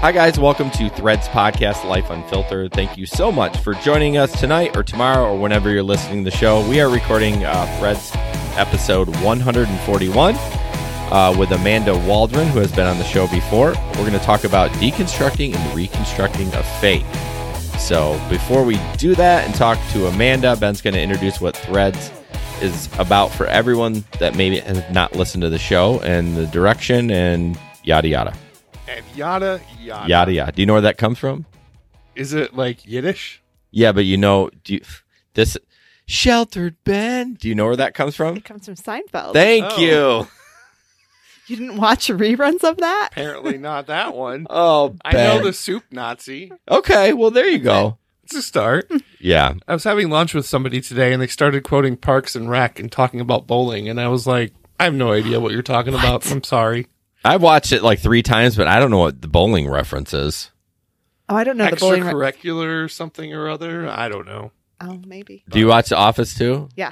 Hi, guys. Welcome to Threads Podcast, Life Unfiltered. Thank you so much for joining us tonight or tomorrow or whenever you're listening to the show. We are recording Threads episode 141 with Amanda Waldron, who has been on the show before. We're going to talk about deconstructing and reconstructing a faith. So before we do that and talk to Amanda, Ben's going to introduce what Threads is about for everyone that maybe has not listened to the show and the direction and yada yada. And yada yada. Yada yada. Do you know where that comes from? Is it like Yiddish? Yeah, but this sheltered Ben, do you know where that comes from? It comes from Seinfeld. Thank you. You didn't watch reruns of that? Apparently not that one. Oh, I Ben. know the soup Nazi. Okay, well, there you go. It's a start. Yeah. I was having lunch with somebody today, and they started quoting Parks and Rec and talking about bowling, and I was like, I have no idea what you're talking about. I'm sorry. I've watched it like 3 times, but I don't know what the bowling reference is. Oh, I don't know the bowling. Extracurricular something or other? I don't know. Oh, maybe. Do you watch The Office too? Yeah.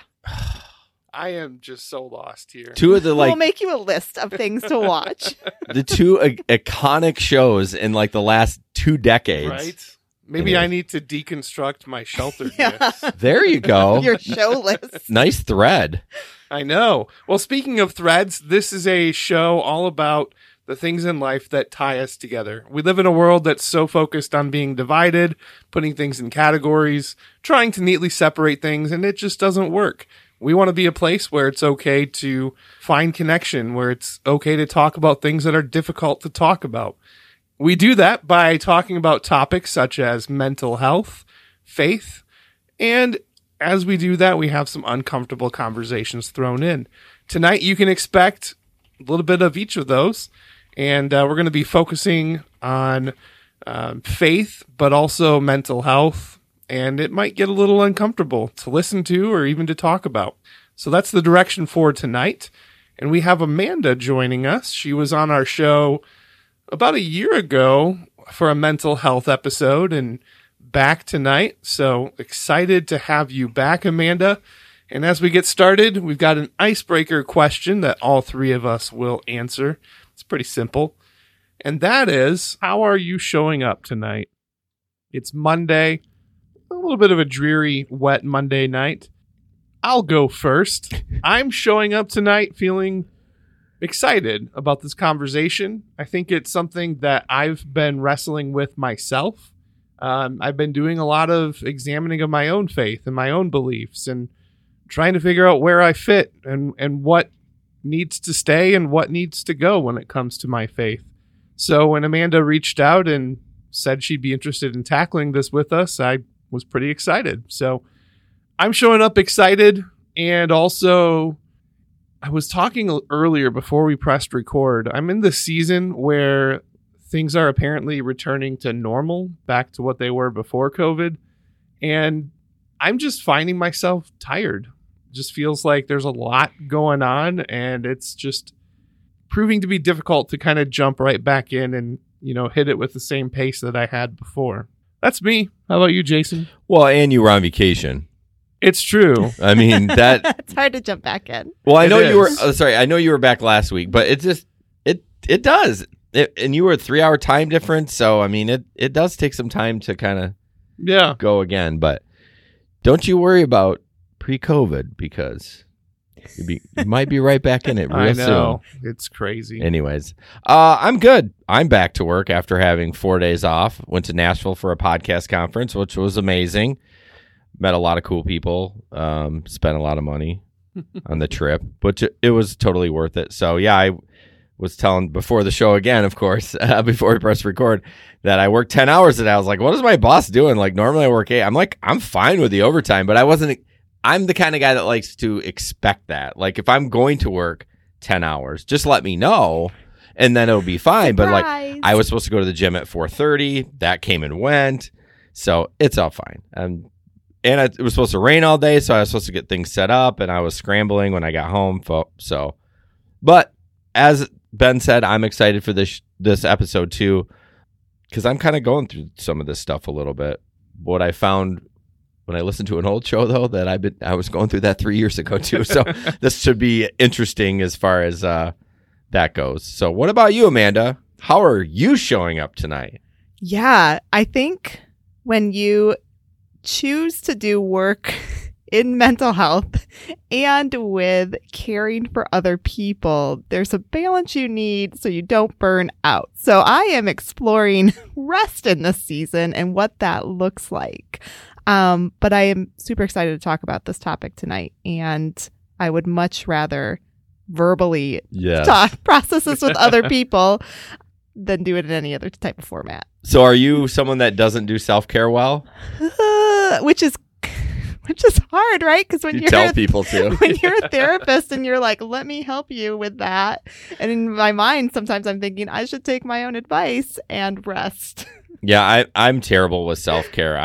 I am just so lost here. 2 of the We'll make you a list of things to watch. the 2 iconic shows in like the last 2 decades. Right? Maybe I need to deconstruct my shelteredness. Yeah. There you go. Your show list. Nice thread. I know. Well, speaking of threads, this is a show all about the things in life that tie us together. We live in a world that's so focused on being divided, putting things in categories, trying to neatly separate things, and it just doesn't work. We want to be a place where it's okay to find connection, where it's okay to talk about things that are difficult to talk about. We do that by talking about topics such as mental health, faith, and as we do that, we have some uncomfortable conversations thrown in. Tonight, you can expect a little bit of each of those, and we're going to be focusing on faith, but also mental health, and it might get a little uncomfortable to listen to or even to talk about. So that's the direction for tonight, and we have Amanda joining us. She was on our show about a year ago for a mental health episode and back tonight. So excited to have you back, Amanda. And as we get started, we've got an icebreaker question that all 3 of us will answer. It's pretty simple. And that is, how are you showing up tonight? It's Monday, a little bit of a dreary, wet Monday night. I'll go first. I'm showing up tonight feeling excited about this conversation. I think it's something that I've been wrestling with myself. I've been doing a lot of examining of my own faith and my own beliefs and trying to figure out where I fit and what needs to stay and what needs to go when it comes to my faith. So when Amanda reached out and said she'd be interested in tackling this with us, I was pretty excited. So I'm showing up excited, and also I was talking earlier before we pressed record. I'm in the season where things are apparently returning to normal, back to what they were before COVID. And I'm just finding myself tired. It just feels like there's a lot going on, and it's just proving to be difficult to kind of jump right back in and, hit it with the same pace that I had before. That's me. How about you, Jason? Well, and you were on vacation. It's true. I mean, that... It's hard to jump back in. Well, I know It you were... is. sorry, I know you were back last week, but it just... It does. And you were a 3-hour time difference, so, I mean, it does take some time to kind of go again. But don't you worry about pre-COVID, because you might be right back in it real I know. soon. It's crazy. Anyways, I'm good. I'm back to work after having 4 days off. Went to Nashville for a podcast conference, which was amazing. Met a lot of cool people. Spent a lot of money on the trip, but it was totally worth it. So, yeah, I was telling before the show again, of course, before we press record, that I worked 10 hours today. I was like, what is my boss doing? Like, normally I work 8. I'm like, I'm fine with the overtime, but I'm the kind of guy that likes to expect that. Like, if I'm going to work 10 hours, just let me know, and then it'll be fine. Surprise. But, like, I was supposed to go to the gym at 4:30. That came and went. So it's all fine. And it was supposed to rain all day, so I was supposed to get things set up, and I was scrambling when I got home. So, but as Ben said, I'm excited for this episode too, because I'm kind of going through some of this stuff a little bit. What I found when I listened to an old show, though, that I was going through that 3 years ago too. So this should be interesting as far as that goes. So what about you, Amanda? How are you showing up tonight? Yeah, I think when you choose to do work in mental health and with caring for other people, there's a balance you need so you don't burn out. So I am exploring rest in this season and what that looks like. But I am super excited to talk about this topic tonight, and I would much rather verbally process this with other people than do it in any other type of format. So are you someone that doesn't do self-care well? Which is hard, right? Because when You tell people to. when you're a therapist and you're like, let me help you with that. And in my mind, sometimes I'm thinking I should take my own advice and rest. Yeah, I'm terrible with self-care.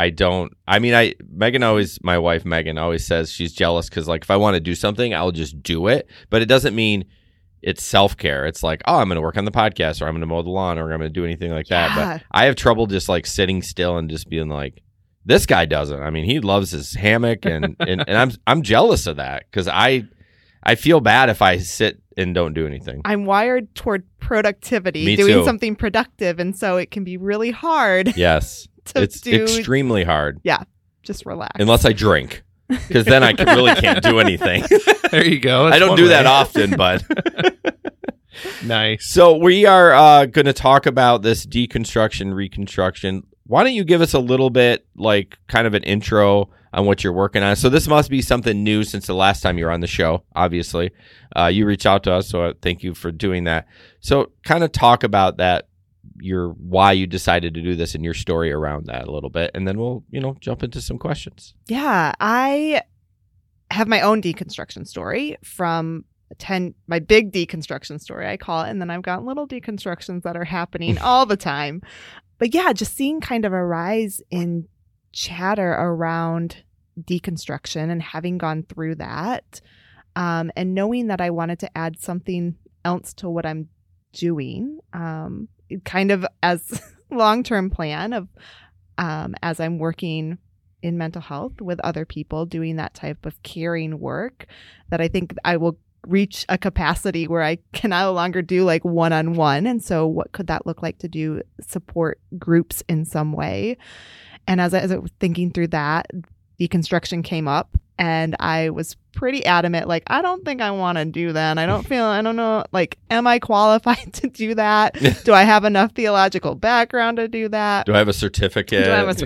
My wife Megan always says she's jealous because like if I want to do something, I'll just do it. But it doesn't mean it's self-care. It's like, oh, I'm going to work on the podcast, or I'm going to mow the lawn, or I'm going to do anything like that. But I have trouble just like sitting still and just being like, this guy doesn't. I mean, he loves his hammock, and I'm jealous of that because I feel bad if I sit and don't do anything. I'm wired toward productivity, Me doing too. something productive, and so it can be really hard. Yes, it's do, extremely hard. Yeah, just relax. Unless I drink, because then I really can't do anything. There you go. I don't do that often, but nice. So we are going to talk about this deconstruction, reconstruction. Why don't you give us a little bit, like, kind of an intro on what you're working on? So this must be something new since the last time you were on the show, obviously. You reached out to us, so thank you for doing that. So kind of talk about that, why you decided to do this and your story around that a little bit, and then we'll, jump into some questions. Yeah, I have my own deconstruction story from my big deconstruction story, I call it, and then I've got little deconstructions that are happening all the time. But yeah, just seeing kind of a rise in chatter around deconstruction and having gone through that, and knowing that I wanted to add something else to what I'm doing, kind of as long-term plan of as I'm working in mental health with other people, doing that type of caring work, that I think I will reach a capacity where I can no longer do like one-on-one. And so what could that look like to do support groups in some way? And as I was thinking through that, deconstruction came up, and I was pretty adamant, like, I don't think I want to do that. I don't know, like, am I qualified to do that? Do I have enough theological background to do that? Do I have a certificate?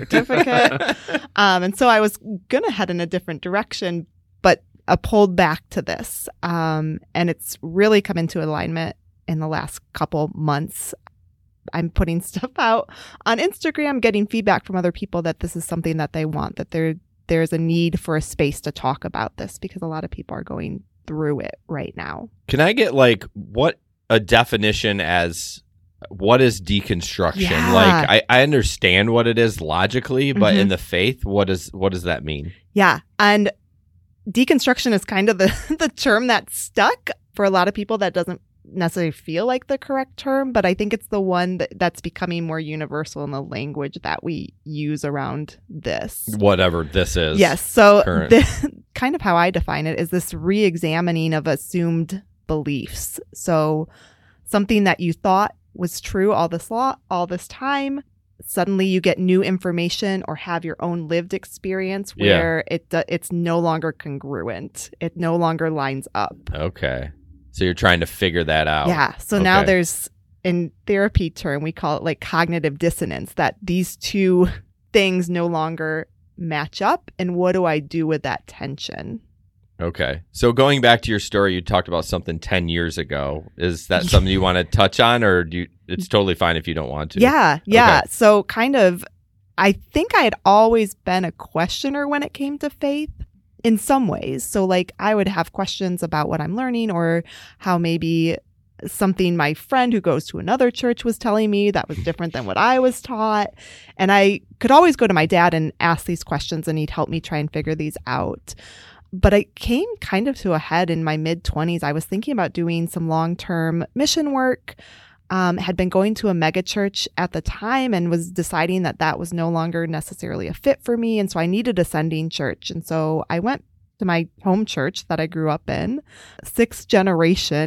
And so I was going to head in a different direction, but I pulled back to this. And it's really come into alignment in the last couple months. I'm putting stuff out on Instagram, getting feedback from other people that this is something that they want, that there's a need for a space to talk about this because a lot of people are going through it right now. Can I get like what a definition as what is deconstruction? Yeah. Like I understand what it is logically, but in the faith, what does that mean? Yeah. And deconstruction is kind of the term that's stuck for a lot of people. That doesn't necessarily feel like the correct term, but I think it's the one that's becoming more universal in the language that we use around this. Whatever this is. Yes. So kind of how I define it is this re-examining of assumed beliefs. So something that you thought was true all this time, suddenly you get new information or have your own lived experience where it's no longer congruent. It no longer lines up. Okay. So you're trying to figure that out. Yeah. So now there's, in therapy term, we call it like cognitive dissonance, that these two things no longer match up. And what do I do with that tension? Okay. So going back to your story, you talked about something 10 years ago. Is that something you want to touch on, or it's totally fine if you don't want to? Yeah. Okay. So kind of, I think I had always been a questioner when it came to faith. In some ways. So like I would have questions about what I'm learning, or how maybe something my friend who goes to another church was telling me that was different than what I was taught. And I could always go to my dad and ask these questions, and he'd help me try and figure these out. But it came kind of to a head in my mid-20s. I was thinking about doing some long-term mission work. Had been going to a mega church at the time and was deciding that was no longer necessarily a fit for me. And so I needed a sending church. And so I went to my home church that I grew up in, 6th generation.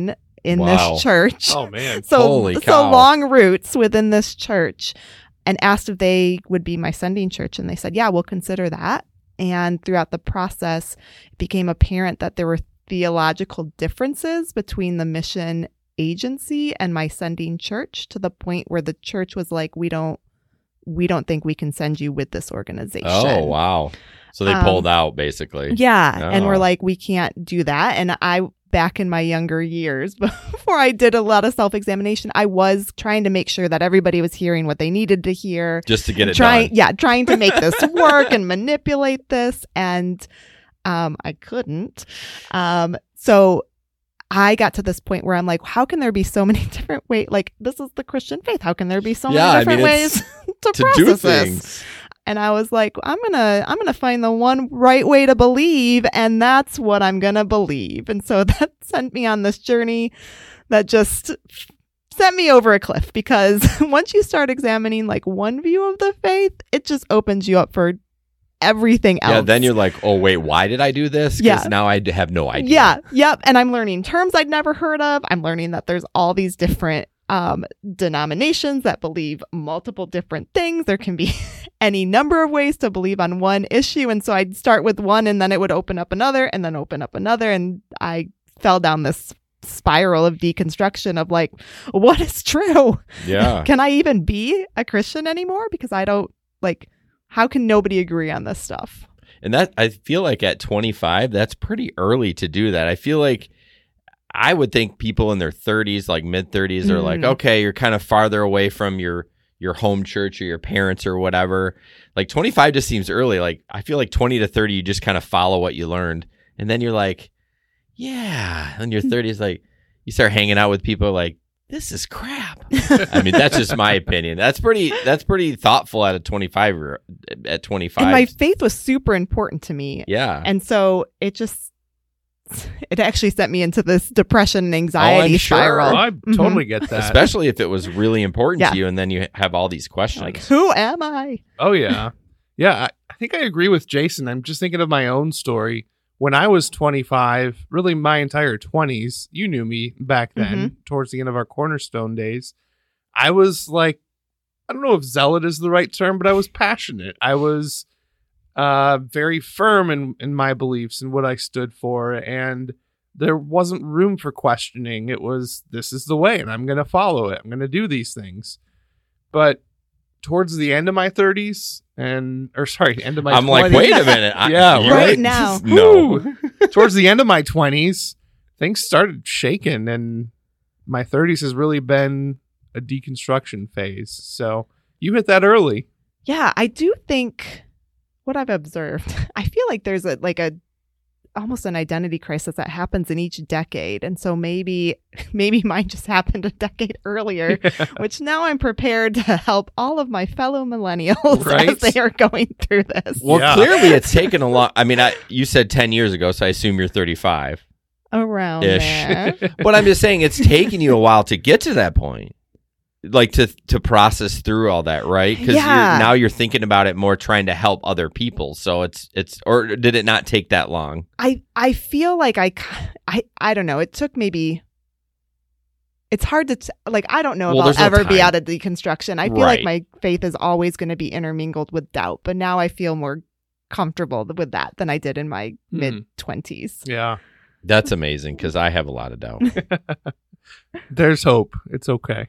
in Wow. this church. Oh man. Holy So cow. long roots within this church, and asked if they would be my sending church. And they said, yeah, we'll consider that. And throughout the process, it became apparent that there were theological differences between the mission agency and my sending church, to the point where the church was like, we don't think we can send you with this organization. Oh, wow. So they pulled out, basically. Yeah. And we're Oh. like, we can't do that. And back in my younger years, before I did a lot of self-examination, I was trying to make sure that everybody was hearing what they needed to hear. Just to get it done. Trying to make this work and manipulate this. And I couldn't. So I got to this point where I'm like, how can there be so many different ways? Like, this is the Christian faith. How can there be so many different ways to to process do this? things. And I was like, I'm gonna find the one right way to believe, and that's what I'm gonna believe. And so that sent me on this journey that just sent me over a cliff, because once you start examining like one view of the faith, it just opens you up for everything else. Yeah, then you're like, oh, wait, why did I do this? Because Yeah. now I have no idea. Yeah, yep. And I'm learning terms I'd never heard of. I'm learning that there's all these different denominations that believe multiple different things. There can be any number of ways to believe on one issue. And so I'd start with one, and then it would open up another, and then open up another. And I fell down this spiral of deconstruction of like, what is true? Yeah. Can I even be a Christian anymore? Because I don't, like, how can nobody agree on this stuff? And that, I feel like at 25, that's pretty early to do that. I feel like I would think people in their 30s, like mid 30s, are like, okay, you're kind of farther away from your home church or your parents or whatever. Like 25 just seems early. Like I feel like 20 to 30, you just kind of follow what you learned. And then you're like, yeah. And your 30s, like you start hanging out with people like, this is crap. I mean, that's just my opinion. That's pretty thoughtful at 25. At 25. And my faith was super important to me. Yeah. And so it actually sent me into this depression and anxiety I'm sure. spiral. Oh, I totally get that. Especially if it was really important Yeah. to you, and then you have all these questions. Like, who am I? Oh yeah. Yeah, I think I agree with Jason. I'm just thinking of my own story. When I was 25, really my entire 20s, you knew me back then, towards the end of our Cornerstone days, I was like, I don't know if zealot is the right term, but I was passionate. I was very firm in my beliefs and what I stood for, and there wasn't room for questioning. It was, this is the way, and I'm going to follow it. I'm going to do these things. But towards the end of my 30s, end of my 20s. I'm like, wait a minute. Yeah, you're right now. No. Towards the end of my 20s, things started shaking, and my 30s has really been a deconstruction phase. So you hit that early. Yeah, I do think what I've observed, I feel like there's almost an identity crisis that happens in each decade. And so maybe mine just happened a decade earlier, which now I'm prepared to help all of my fellow millennials Right? as they are going through this. Well, Yeah. clearly it's taken a long. I mean, you said 10 years ago, so I assume you're 35. Around Ish. there. But I'm just saying it's taken you a while to get to that point. Like to process through all that, right? Because Yeah. now you're thinking about it more, trying to help other people. So it's or did it not take that long? I feel like I don't know. It took maybe. It's hard to I don't know if Well, I'll there's no ever be time. out of deconstruction. I feel like Right. my faith is always going to be intermingled with doubt, but now I feel more comfortable with that than I did in my mid-20s. Yeah. That's amazing because I have a lot of doubt. There's hope. It's okay.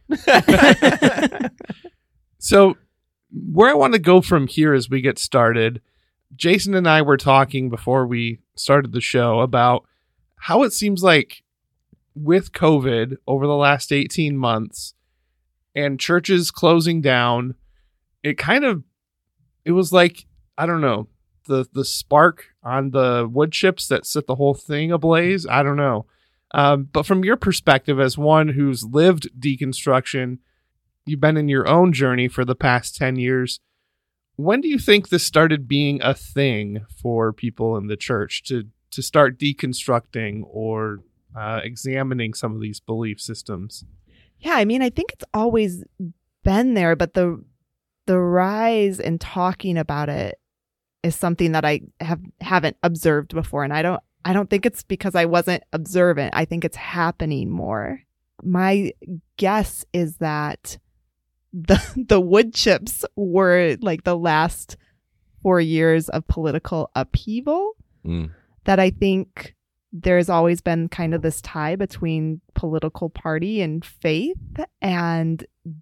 So where I want to go from here as we get started, Jason and I were talking before we started the show about how it seems like with COVID over the last 18 months and churches closing down, it was like, I don't know, the spark on the wood chips that set the whole thing ablaze. I don't know. But from your perspective as one who's lived deconstruction, you've been in your own journey for the past 10 years. When do you think this started being a thing for people in the church to start deconstructing or examining some of these belief systems? Yeah, I mean, I think it's always been there, but the rise in talking about it is something that I haven't observed before, and I don't think it's because I wasn't observant. I think it's happening more my guess is that the wood chips were like the last 4 years of political upheaval. That I think there's always been kind of this tie between political party and faith, and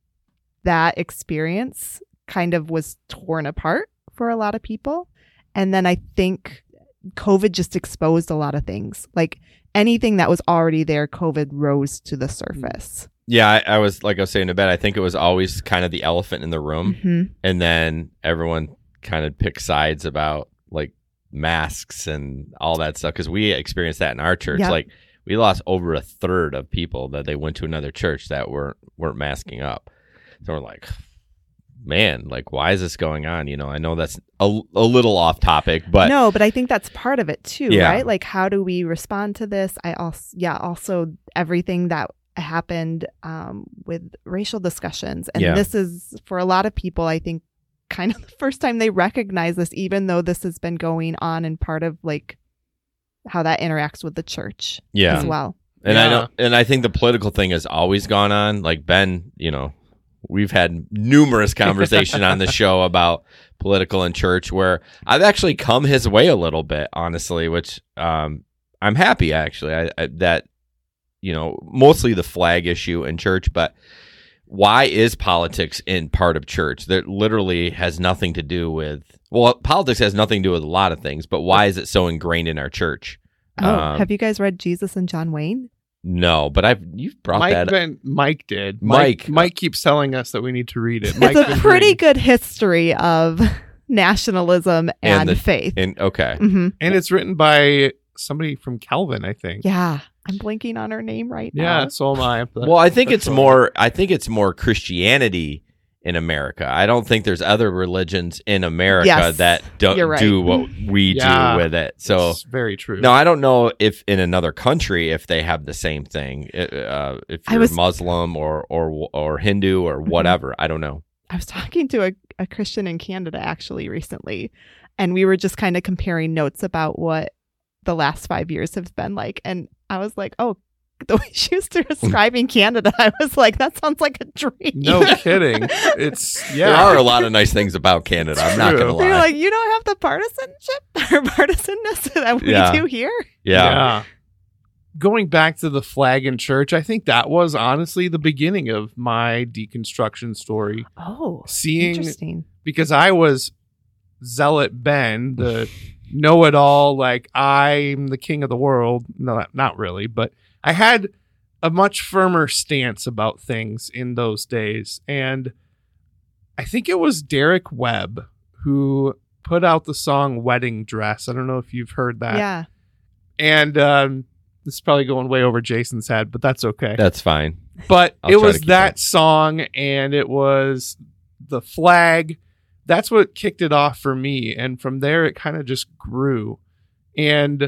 that experience kind of was torn apart for a lot of people. And then I think COVID just exposed a lot of things. Like anything that was already there, COVID rose to the surface. Yeah, I was saying to bed, I think it was always kind of the elephant in the room. And then everyone kind of picked sides about like masks and all that stuff, because we experienced that in our church. Yep. Like we lost over a third of people that they went to another church that weren't masking up. So we're like, man, like why is this going on? You know, I know that's a little off topic, but no, but I think that's part of it too, Yeah. right? Like how do we respond to this? Also everything that happened with racial discussions, and this is for a lot of people, I think, kind of the first time they recognize this, even though this has been going on and part of like how that interacts with the church as well. And I think the political thing has always gone on. Like Ben, you know, we've had numerous conversations on the show about political and church, where I've actually come his way a little bit, honestly, which I'm happy actually that, you know, mostly the flag issue in church, but why is politics in part of church? That literally has nothing to do with, well, politics has nothing to do with a lot of things, but why is it so ingrained in our church? Have you guys read Jesus and John Wayne? No, but you've brought that up. Mike did. Mike keeps telling us that we need to read it. It's a pretty good history of nationalism and faith. Okay. Mm-hmm. And it's written by somebody from Calvin, I think. Yeah. I'm blanking on her name right now. Yeah, so am I. Well, I think it's more Christianity in America. I don't think there's other religions in America that don't do what we do with it. So it's very true. No, I don't know if in another country if they have the same thing. If you're Muslim or Hindu or whatever, I don't know. I was talking to a Christian in Canada actually recently, and we were just kind of comparing notes about what the last 5 years have been like, and I was like, oh, the way she was describing Canada, I was like, that sounds like a dream. No kidding. There are a lot of nice things about Canada. I'm not going to lie. You're like, you don't have the partisanship or partisanness that we do here. Yeah. Going back to the flag in church, I think that was honestly the beginning of my deconstruction story. Oh, interesting. Because I was Zealot Ben, the know-it-all, like I'm the king of the world. No, not really, but I had a much firmer stance about things in those days. And I think it was Derek Webb who put out the song Wedding Dress. I don't know if you've heard that. Yeah. And this is probably going way over Jason's head, but that's okay. That's fine. But it was that song, and it was the flag. That's what kicked it off for me. And from there, it kind of just grew. And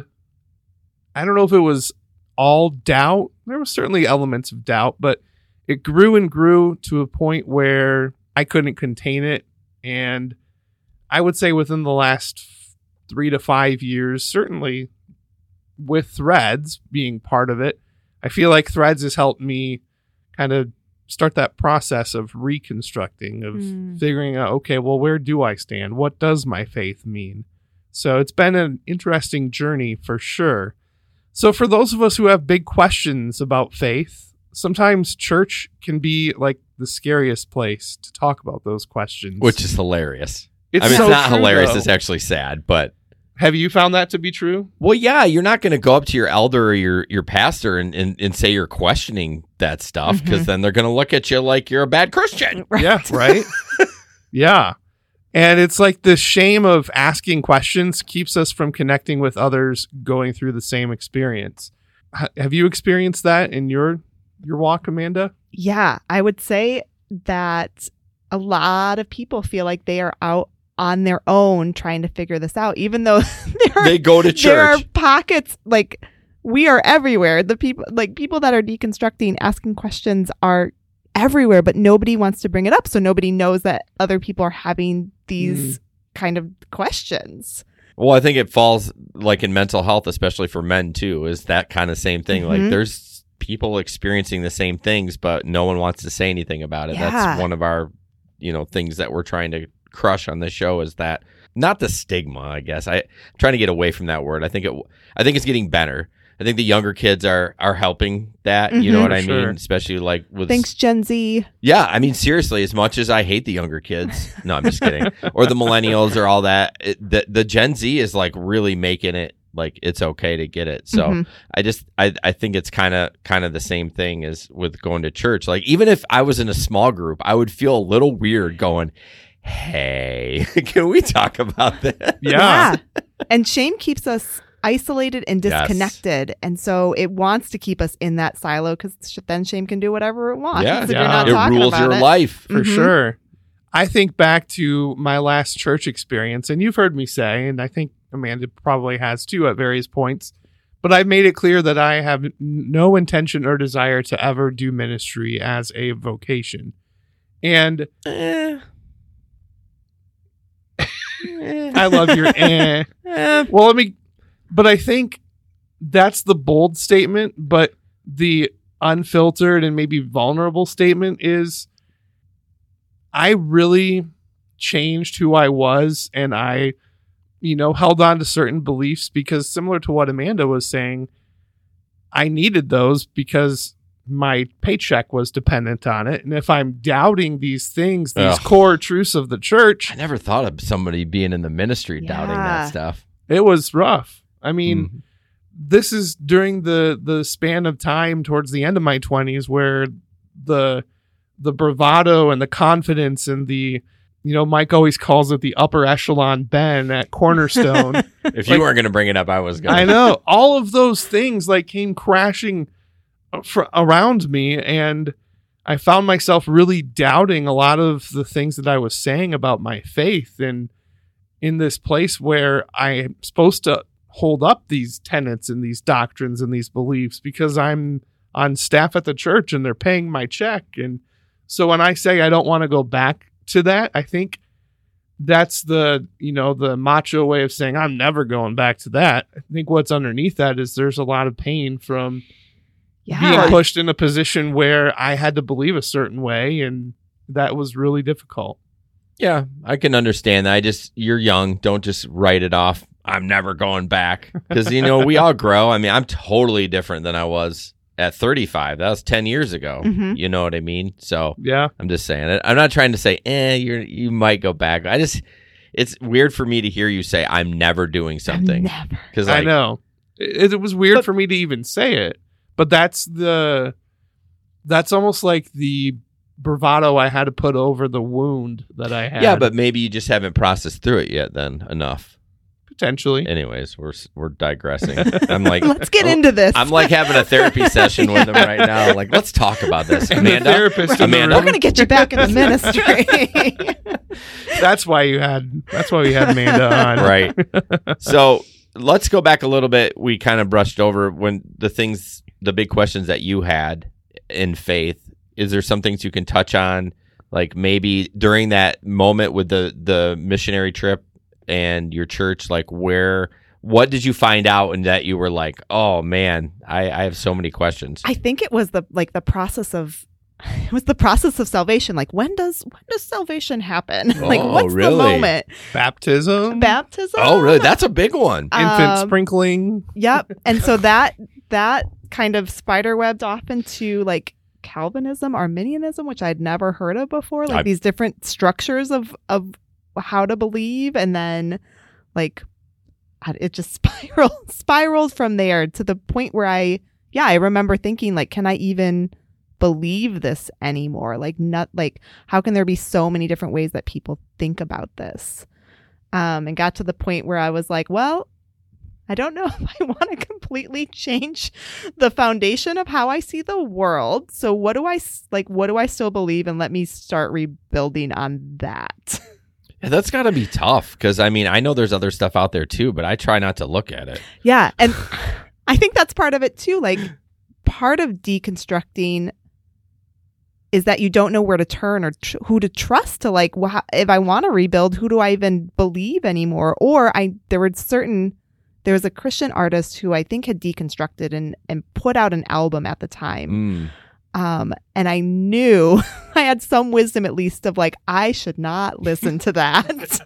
I don't know if it was all doubt. There were certainly elements of doubt, but it grew and grew to a point where I couldn't contain it. And I would say within the last 3 to 5 years, certainly with Threads being part of it, I feel like Threads has helped me kind of start that process of reconstructing, of figuring out, okay, well, where do I stand? What does my faith mean? So it's been an interesting journey for sure. So for those of us who have big questions about faith, sometimes church can be like the scariest place to talk about those questions. Which is hilarious. It's it's not true, hilarious. though. It's actually sad, but... Have you found that to be true? Well, yeah, you're not going to go up to your elder or your pastor and say you're questioning that stuff, because then they're going to look at you like you're a bad Christian. Right. Yeah, right? Yeah. And it's like the shame of asking questions keeps us from connecting with others going through the same experience. Have you experienced that in your walk, Amanda? Yeah, I would say that a lot of people feel like they are out on their own trying to figure this out, even though they go to church. There are pockets, like we are everywhere. The people that are deconstructing, asking questions are everywhere, but nobody wants to bring it up. So nobody knows that other people are having these kind of questions. Well, I think it falls like in mental health, especially for men too, is that kind of same thing. Like there's people experiencing the same things, but no one wants to say anything about it. Yeah. That's one of our, things that we're trying to crush on this show is that not the stigma, I guess. I'm trying to get away from that word. I think it's getting better. I think the younger kids are helping that. You know what I Sure. mean? Especially like with Thanks, Gen Z. Yeah, I mean, seriously, as much as I hate the younger kids, no, I'm just kidding, or the millennials or all that, the Gen Z is like really making it like it's okay to get it. So I think it's kind of the same thing as with going to church. Like even if I was in a small group, I would feel a little weird going, hey, can we talk about that? Yeah. And shame keeps us isolated and disconnected, and so it wants to keep us in that silo because then shame can do whatever it wants. Yeah, if you're not it talking rules about your it. life. For sure. I think back to my last church experience, and you've heard me say, and I think Amanda probably has too at various points, but I've made it clear that I have no intention or desire to ever do ministry as a vocation. And I love your Well, but I think that's the bold statement, but the unfiltered and maybe vulnerable statement is I really changed who I was, and I, held on to certain beliefs because, similar to what Amanda was saying, I needed those because my paycheck was dependent on it. And if I'm doubting these things, these core truths of the church, I never thought of somebody being in the ministry doubting that stuff. it was rough. I mean, this is during the span of time towards the end of my 20s where the bravado and the confidence and the, Mike always calls it the upper echelon Ben at Cornerstone. If you weren't going to bring it up, I was going to. I know. All of those things came crashing around me, and I found myself really doubting a lot of the things that I was saying about my faith, and in this place where I'm supposed to hold up these tenets and these doctrines and these beliefs because I'm on staff at the church and they're paying my check. And so when I say I don't want to go back to that, I think that's the macho way of saying I'm never going back to that. I think what's underneath that is there's a lot of pain from being pushed in a position where I had to believe a certain way, and that was really difficult. Yeah, I can understand that. You're young. Don't just write it off. I'm never going back. Because, we all grow. I mean, I'm totally different than I was at 35. That was 10 years ago. You know what I mean? So yeah, I'm just saying it. I'm not trying to say, you might go back. It's weird for me to hear you say, I'm never doing something. Never. Because I know. It was weird for me to even say it. But that's almost like the bravado I had to put over the wound that I had. Yeah, but maybe you just haven't processed through it yet then enough. Potentially. Anyways, we're digressing. I'm like, let's get into this. I'm like having a therapy session with him right now. Like, let's talk about this. Amanda, We're going to get you back in the ministry. That's why we had Amanda on. Right. So let's go back a little bit. We kind of brushed over when the big questions that you had in faith. Is there some things you can touch on, like maybe during that moment with the missionary trip and your church, like what did you find out and that you were like, oh man, I have so many questions. I think it was the process of salvation. Like when does salvation happen? Like what's really? the moment? Baptism. Oh, really? That's a big one. Infant sprinkling. Yep. And so that kind of spiderwebbed off into like Calvinism, Arminianism, which I'd never heard of before, like these different structures of how to believe, and then like it just spiraled from there to the point where I remember thinking like, can I even believe this anymore? Like not like how can there be so many different ways that people think about this? And got to the point where I was like, well, I don't know if I want to completely change the foundation of how I see the world. So what do I still believe? And let me start rebuilding on that. Yeah, that's got to be tough because, I mean, I know there's other stuff out there too, but I try not to look at it. Yeah. And I think that's part of it too. Like part of deconstructing is that you don't know where to turn or who to trust to like, if I want to rebuild, who do I even believe anymore? Or there were certain there was a Christian artist who I think had deconstructed and put out an album at the time. And I knew I had some wisdom, at least, of like, I should not listen to that.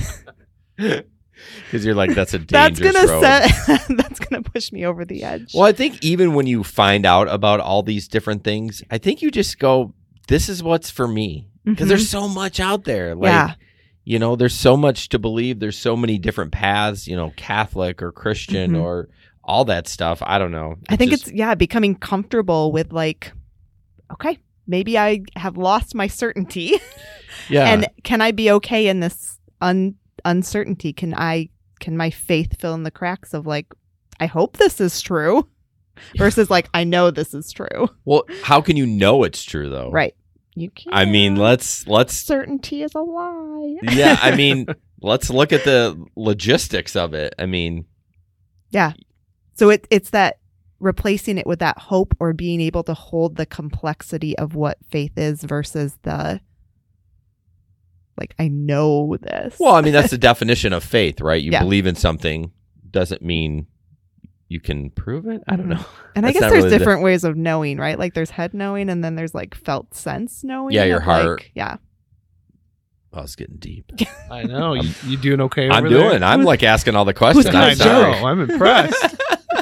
Because you're like, that's a dangerous road. That's gonna push me over the edge. Well, I think even when you find out about all these different things, I think you just go, this is what's for me. Because there's so much out there. Like, you know, there's so much to believe. There's so many different paths, you know, Catholic or Christian or all that stuff. I don't know. I think it's becoming comfortable with like, okay, maybe I have lost my certainty. And can I be okay in this uncertainty? Can my faith fill in the cracks of like, I hope this is true versus like, I know this is true. Well, how can you know it's true though? Right. You can't. I mean, let's certainty is a lie. Yeah, I mean, let's look at the logistics of it. I mean, yeah. So it's that replacing it with that hope or being able to hold the complexity of what faith is versus the like, I know this. Well, I mean, that's the definition of faith, right? You Yeah. believe in something doesn't mean you can prove it. I don't know. And I That's guess not there's really different ways of knowing, right? Like there's head knowing and then there's like felt sense knowing. Yeah, your of, heart. Like, yeah. Oh, it's getting deep. I know. You doing okay over I'm there? doing. I'm like asking all the questions. Who's I'm gonna sorry. know. I'm impressed.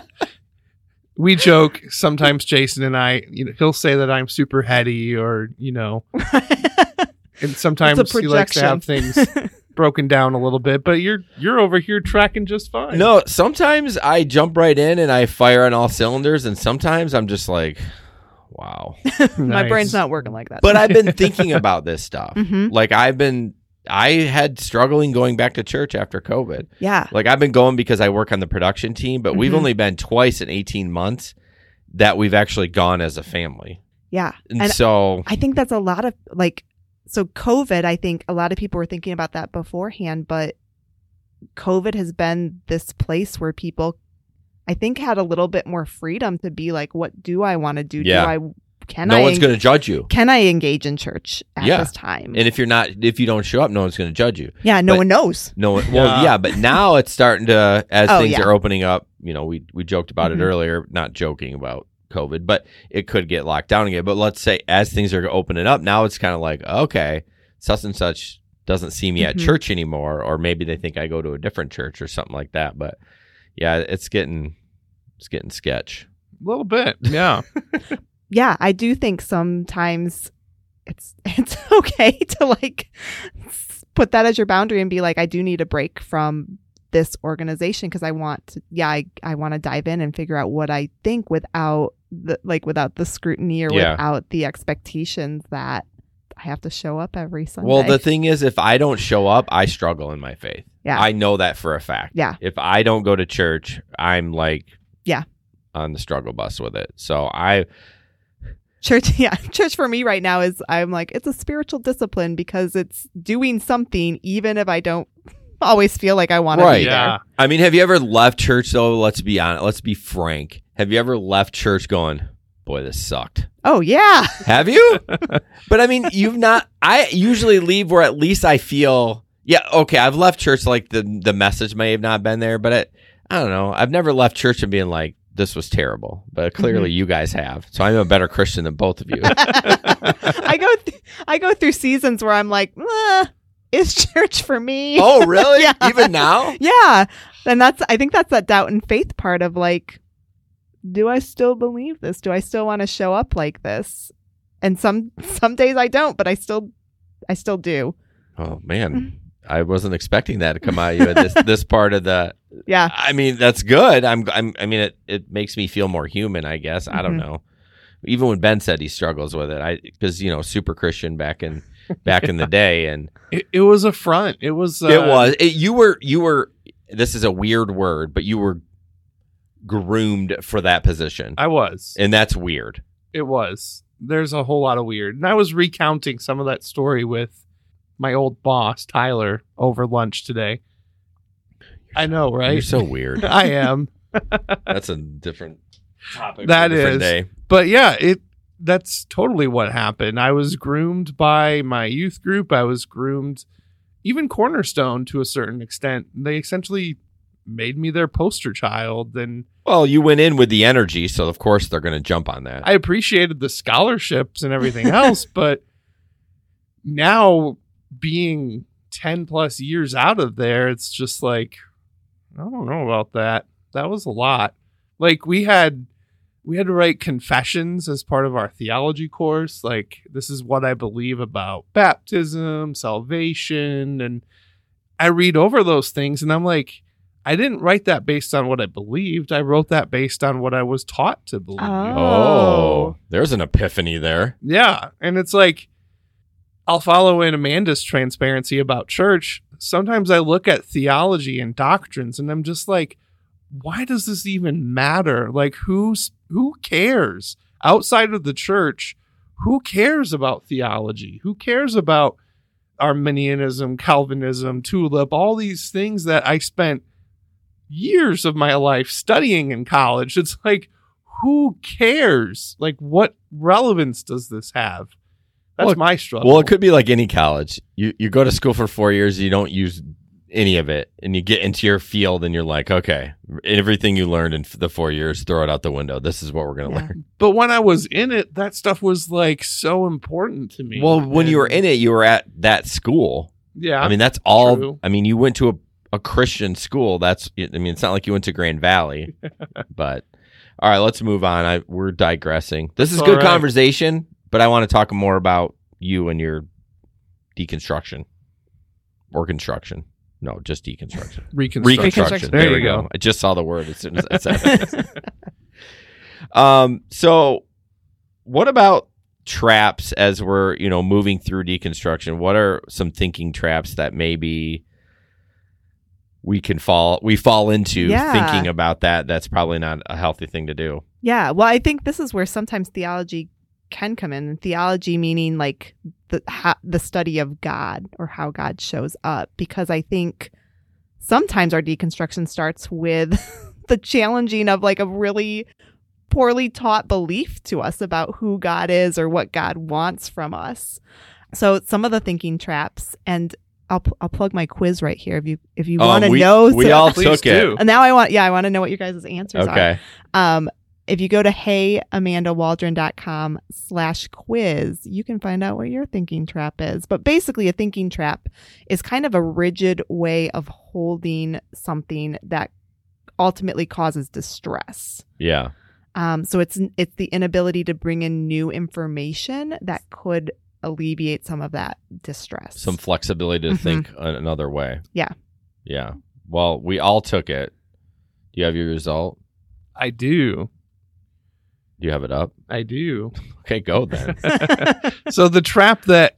We joke sometimes, Jason and I, you know, he'll say that I'm super heady or, you know, and sometimes It's a he likes to have projection. things broken down a little bit, but you're over here tracking just fine. No, sometimes I jump right in and I fire on all cylinders, and sometimes I'm just like, wow. My Nice. brain's not working like that. But I've been thinking about this stuff. Mhm. Like I had struggling going back to church after COVID. Yeah. Like I've been going because I work on the production team, but we've Mhm. only been twice in 18 months that we've actually gone as a family. Yeah. And so I think that's a lot of like, so COVID, I think a lot of people were thinking about that beforehand, but COVID has been this place where people, I think, had a little bit more freedom to be like, what do I want to do? Yeah. Can no I one's going to judge you. Can I engage in church at Yeah. this time? And if you don't show up, no one's going to judge you. Yeah, no but- one knows. No one, well, yeah, but now it's starting to, as Oh, things yeah. are opening up, you know, we joked about Mhm. it earlier, not joking about COVID, but it could get locked down again. But let's say as things are opening up, now it's kind of like, okay, such and such doesn't see me at Mhm. church anymore, or maybe they think I go to a different church or something like that. But yeah, it's getting sketch. A little bit. Yeah. Yeah, I do think sometimes it's okay to like put that as your boundary and be like, I do need a break from this organization because I want to, I want to dive in and figure out what I think without the scrutiny or Yeah. without the expectations that I have to show up every Sunday. Well, the thing is, if I don't show up, I struggle in my faith. Yeah. I know that for a fact. Yeah. If I don't go to church, I'm like, Yeah. on the struggle bus with it. So church for me right now is, I'm like, it's a spiritual discipline because it's doing something even if I don't always feel like I want to Right. be Yeah. there. I mean, have you ever left church though? Let's be honest. Let's be frank. Have you ever left church going, boy, this sucked? Oh yeah. Have you? But I mean, you've not. I usually leave where at least I feel, yeah, okay, I've left church like the message may have not been there, but I don't know. I've never left church and being like, this was terrible. But clearly you guys have. So I'm a better Christian than both of you. I go through seasons where I'm like, is church for me? Oh, really? Yeah. Even now? Yeah. And I think that's that doubt and faith part of like, do I still believe this? Do I still want to show up like this? And some days I don't, but I still do. Oh, man. I wasn't expecting that to come out of you at this part of the. Yeah. I mean, that's good. I mean, it makes me feel more human, I guess. I don't Mhm. know. Even when Ben said he struggles with it, because super Christian back in the day, and It was a front. It was. you were. This is a weird word, but you were groomed for that position, I was. and that's weird. It was. There's a whole lot of weird. And I was recounting some of that story with my old boss, Tyler, over lunch today. I know, right? You're so weird. I am. That's a different topic. That for a different is. day. But yeah, that's totally what happened. I was groomed by my youth group. I was groomed, even Cornerstone to a certain extent. They essentially made me their poster child. And Well, you went in with the energy, so of course they're going to jump on that. I appreciated the scholarships and everything else, but now being 10 plus years out of there, it's just like, I don't know about that. That was a lot. Like we had to write confessions as part of our theology course. Like, this is what I believe about baptism, salvation. And I read over those things and I'm like, I didn't write that based on what I believed. I wrote that based on what I was taught to believe. Oh, there's an epiphany there. Yeah. And it's like, I'll follow in Amanda's transparency about church. Sometimes I look at theology and doctrines and I'm just like, why does this even matter? Like, who cares outside of the church? Who cares about theology? Who cares about Arminianism, Calvinism, tulip, all these things that I spent years of my life studying in college? It's like, who cares? Like, what relevance does this have? That's my struggle. Well, it could be like any college. You go to school for 4 years, you don't use any of it, and you get into your field and you're like, okay, everything you learned in the 4 years, throw it out the window. This is what we're going to learn. But when I was in it, that stuff was like so important to me. Well, when you were in it, you were at that school. Yeah. I mean, that's all. True. I mean, you went to a Christian school. It's not like you went to Grand Valley. But all right, let's move on. We're digressing. This is That's good all right. conversation, but I want to talk more about you and your deconstruction or construction. No, just deconstruction. Reconstruction. There There you you go. go. I just saw the word as soon as I said it. So what about traps as we're, moving through deconstruction? What are some thinking traps that maybe we fall into thinking about that? That's probably not a healthy thing to do. Yeah. Well, I think this is where sometimes theology can come in. Theology meaning like the study of God or how God shows up, because I think sometimes our deconstruction starts with the challenging of like a really poorly taught belief to us about who God is or what God wants from us. So some of the thinking traps, and I'll plug my quiz right here if you want to know. We all Please took it. do. And now I want to know what your guys' answers Okay. are. If you go to heyamandawaldron.com/quiz, you can find out what your thinking trap is. But basically, a thinking trap is kind of a rigid way of holding something that ultimately causes distress. Yeah. So it's the inability to bring in new information that could alleviate some of that distress. Some flexibility to think another way. Yeah. Yeah. Well, we all took it. Do you have your result? I do. Do you have it up? I do. Okay, go then. So the trap that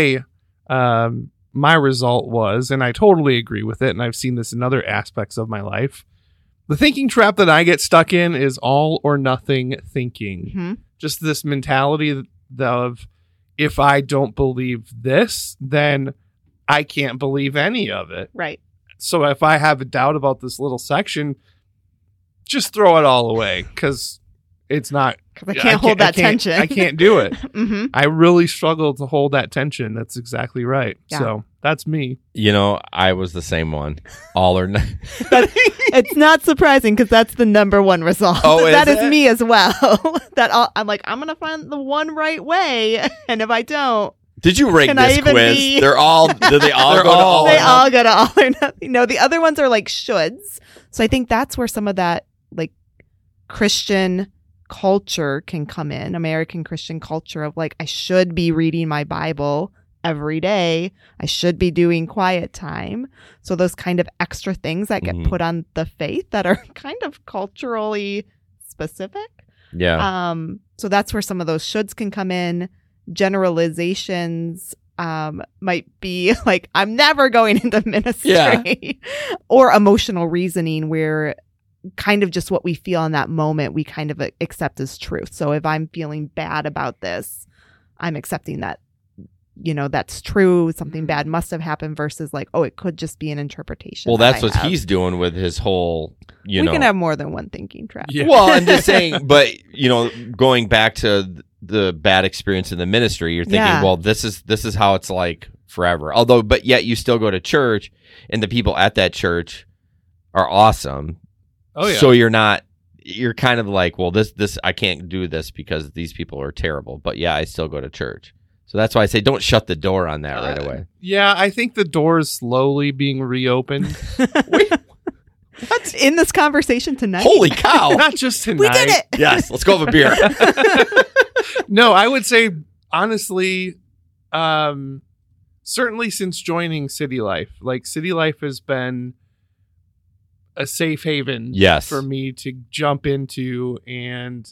my result was, and I totally agree with it, and I've seen this in other aspects of my life. The thinking trap that I get stuck in is all or nothing thinking. Mhm. Just this mentality of, if I don't believe this, then I can't believe any of it. Right. So if I have a doubt about this little section, just throw it all away, because it's not. Because I can't hold that tension. I can't do it. Mm-hmm. I really struggle to hold that tension. That's exactly right. Yeah. So that's me. I was the same one. All or nothing. It's not surprising because that's the number one result. Oh, that is is it? me as well. I'm like, I'm gonna find the one right way, and if I don't, Did you rank Can I this even quiz? be- Do they all They're go to all- all? they or all go to all or nothing. No, the other ones are like shoulds. So I think that's where some of that like Christian culture can come in, American Christian culture of like, I should be reading my Bible every day. I should be doing quiet time. So those kind of extra things that get Mhm. put on the faith that are kind of culturally specific. Yeah. So that's where some of those shoulds can come in. Generalizations might be like, I'm never going into ministry. Yeah. Or emotional reasoning where kind of just what we feel in that moment, we kind of accept as truth. So if I'm feeling bad about this, I'm accepting that, that's true. Something bad must have happened versus like, oh, it could just be an interpretation. Well, that that's I what have. he's doing with his whole, We can have more than one thinking trap. Yeah. Well, I'm just saying, but going back to the bad experience in the ministry, you're thinking, Yeah. well, this is how it's like forever. But yet you still go to church, and the people at that church are awesome. Oh yeah. So you're kind of like, well, this I can't do this because these people are terrible. But yeah, I still go to church. So that's why I say don't shut the door on that right away. Yeah, I think the door is slowly being reopened. Wait, What? In this conversation tonight? holy cow. Not just tonight. We did it! Yes, let's go have a beer. No, I would say honestly, certainly since joining City Life, like City Life has been a safe haven Yes. for me to jump into. And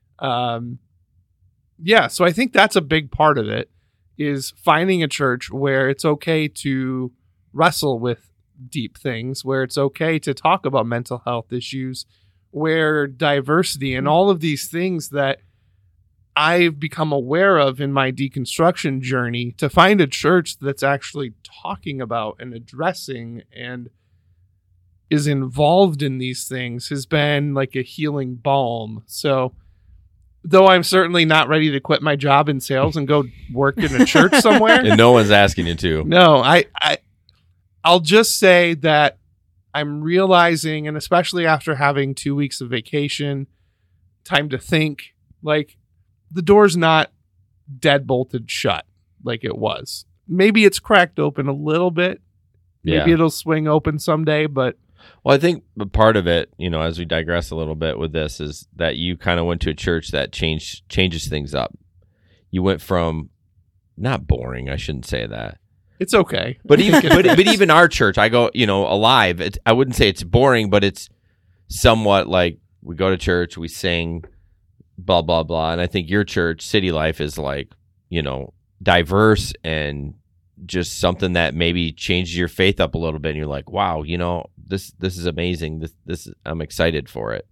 yeah, so I think that's a big part of it, is finding a church where it's okay to wrestle with deep things, where it's okay to talk about mental health issues, where diversity and all of these things that I've become aware of in my deconstruction journey, to find a church that's actually talking about and addressing and is involved in these things has been like a healing balm. So though I'm certainly not ready to quit my job in sales and go work in a church somewhere. And no one's asking you to. No, I'll just say that I'm realizing, and especially after having 2 weeks of vacation, time to think, like, the door's not dead bolted shut like it was. Maybe it's cracked open a little bit. Maybe Yeah. it'll swing open someday, but Well, I think part of it, as we digress a little bit with this, is that you kind of went to a church that changes things up. You went from not boring, I shouldn't say that, it's okay. but even our church, I go, Alive. I wouldn't say it's boring, but it's somewhat like we go to church, we sing, blah blah blah, and I think your church, City Life, is like diverse and just something that maybe changes your faith up a little bit, and you're like, wow, this is amazing. This I'm excited for it.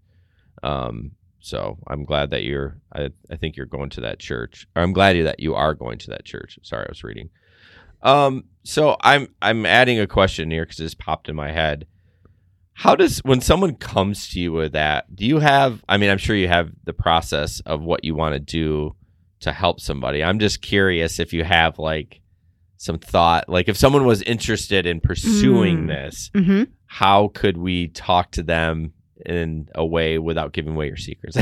So I'm glad that I think you're going to that church. Or I'm glad that you are going to that church. Sorry, I was reading. So I'm adding a question here because this popped in my head. When someone comes to you with that, do you have, I'm sure you have the process of what you want to do to help somebody. I'm just curious if you have like some thought, like if someone was interested in pursuing this, how could we talk to them in a way without giving away your secrets, I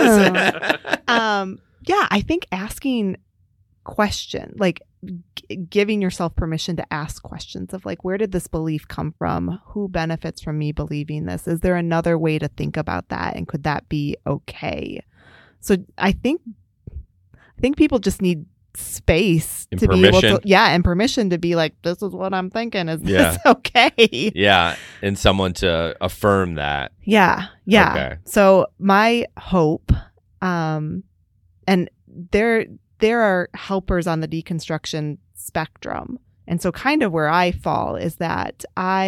guess? Yeah, I think asking question, like giving yourself permission to ask questions of like, where did this belief come from? Who benefits from me believing this? Is there another way to think about that? And could that be okay? So I think people just need space And to be able permission. to, and permission to be like, this is what I'm thinking. Is Yeah. this okay? Yeah, and someone to affirm that. Yeah. Okay. So my hope, and there are helpers on the deconstruction spectrum. And so kind of where I fall is that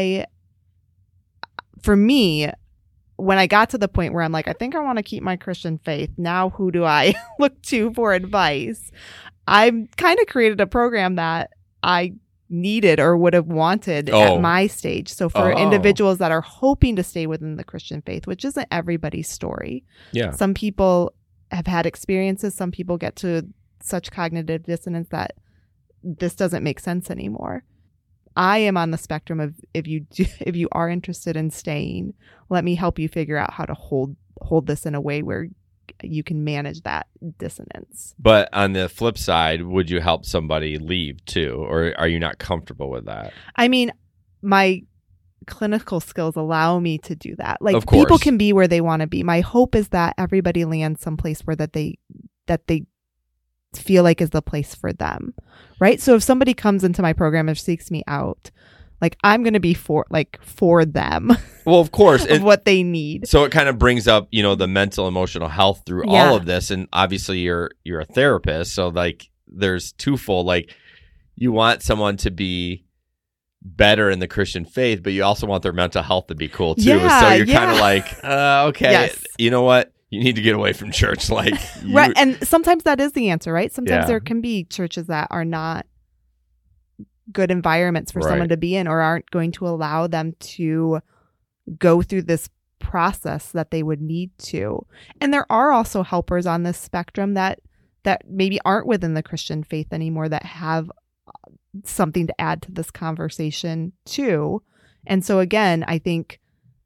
for me, when I got to the point where I'm like, I think I want to keep my Christian faith, now who do I look to for advice? I've kind of created a program that I needed or would have wanted at my stage. So for individuals that are hoping to stay within the Christian faith, which isn't everybody's story. Yeah. Some people have had experiences. Some people get to such cognitive dissonance that this doesn't make sense anymore. I am on the spectrum of if you are interested in staying, let me help you figure out how to hold this in a way where you can manage that dissonance. But on the flip side, would you help somebody leave too, or are you not comfortable with that? My clinical skills allow me to do that. Like, of course, people can be where they want to be. My hope is that everybody lands someplace where that they feel like is the place for them, right? So if somebody comes into my program and seeks me out, like, I'm going to be for them. Well, of course, of what they need. So it kind of brings up, the mental, emotional health through all of this, and obviously you're a therapist, so like there's twofold. Like, you want someone to be better in the Christian faith, but you also want their mental health to be cool too. So you're kind of like, okay, yes. You know what? You need to get away from church. Like, right. And sometimes that is the answer, right? Sometimes Yeah. there can be churches that are not good environments for someone to be in, or aren't going to allow them to go through this process that they would need to. And there are also helpers on this spectrum that maybe aren't within the Christian faith anymore, that have something to add to this conversation too. And so again, I think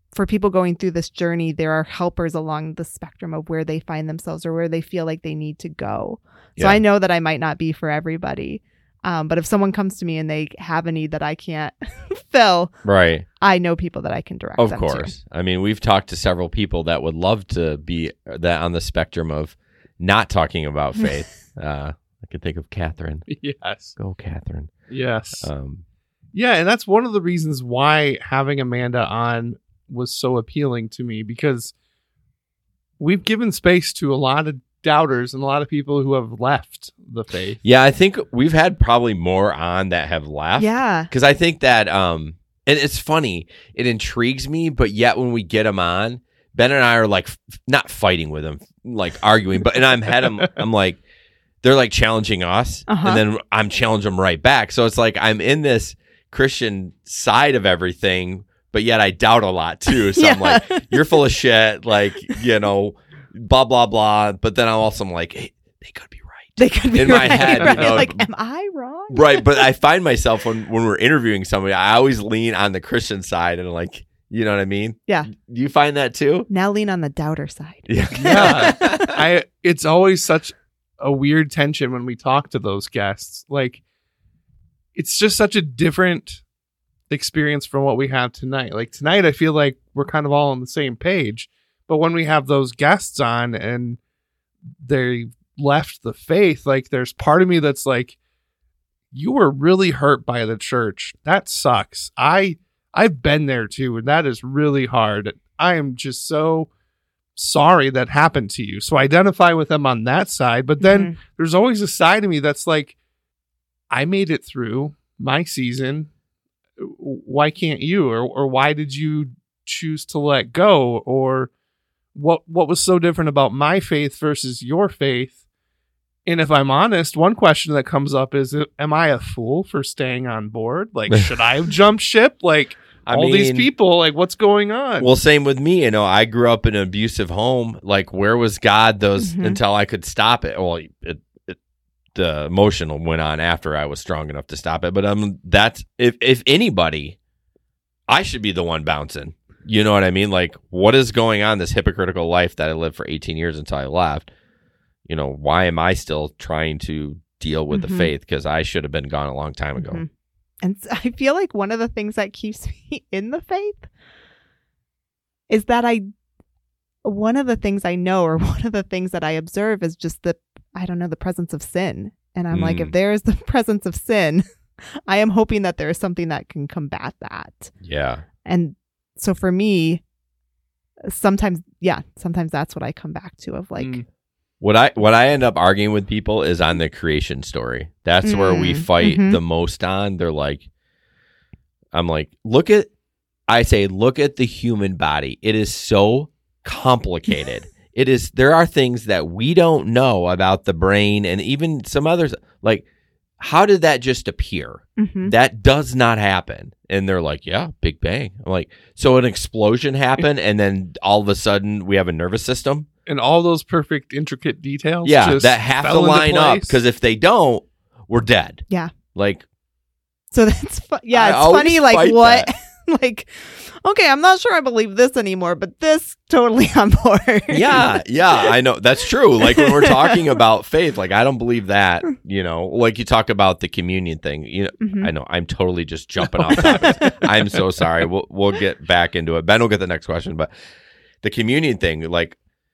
for people going through this journey, there are helpers along the spectrum of where they find themselves or where they feel like they need to go. So Yeah. I know that I might not be for everybody. But if someone comes to me and they have a need that I can't fill, Right. I know people that I can direct Of them course. I mean, we've talked to several people that would love to be that on the spectrum of not talking about faith. I could think of Catherine. Yes. Go, Catherine. Yes. Um, Yeah, and that's one of the reasons why having Amanda on was so appealing to me, because we've given space to a lot of doubters and a lot of people who have left the faith. yeah, I think we've had probably more on that have left. Yeah. Because I think that, and it's funny, it intrigues me, but yet when we get them on, Ben and I are like, not fighting with them, like arguing, but, and I'm like, they're like challenging us, Uh-huh. and then I'm challenging them right back. So it's like I'm in this Christian side of everything, but yet I doubt a lot too. So I'm like, you're full of shit, like, blah, blah, blah. But then I'm like, hey, they could be right. They could be In my right, head, right? you know, like, am I wrong? Right, but I find myself when we're interviewing somebody, I always lean on the Christian side and like, you know what I mean? Yeah. Do you find that too? Now lean on the doubter side. Yeah. It's always such a weird tension when we talk to those guests. Like, it's just such a different experience from what we have tonight. Like tonight, I feel like we're kind of all on the same page. But when we have those guests on and they left the faith, like there's part of me that's like, you were really hurt by the church. That sucks. I've been there too, and that is really hard. I am just so sorry that happened to you. So I identify with them on that side. But then there's always a side of me that's like, I made it through my season. Why can't you? Or why did you choose to let go? Or what was so different about my faith versus your faith? And if I'm honest, one question that comes up is, am I a fool for staying on board? Like, should I have jumped ship? Like, these people, like, what's going on? Well, same with me. I grew up in an abusive home. Like, where was God until I could stop it? Well, the emotional went on after I was strong enough to stop it. But that's if anybody, I should be the one bouncing. You know what I mean? Like, what is going on? This hypocritical life that I lived for 18 years until I left. Why am I still trying to deal with the faith? Because I should have been gone a long time ago. And I feel like one of the things that keeps me in the faith is that one of the things I know, or one of the things that I observe is just the presence of sin. And I'm like, if there is the presence of sin, I am hoping that there is something that can combat that. Yeah. And so for me, sometimes that's what I come back to of like, What I end up arguing with people is on the creation story. That's where we fight the most on. They're like, I'm like, look at the human body. It is so complicated. There are things that we don't know about the brain and even some others. Like, how did that just appear? That does not happen. And they're like, yeah, Big Bang. I'm like, so an explosion happened and then all of a sudden we have a nervous system? And all those perfect, intricate details. Yeah, just that have to fell into line up, place. because if they don't, we're dead. Yeah. Like, so that's I it's always funny. Like, fight what? that. Like, okay, I'm not sure I believe this anymore, but this totally on board. yeah, I know that's true. Like when we're talking about faith, like I don't believe that. Like you talk about the communion thing. I know I'm totally just jumping off topic. I'm so sorry. We'll get back into it. Ben will get the next question, but the communion thing, like.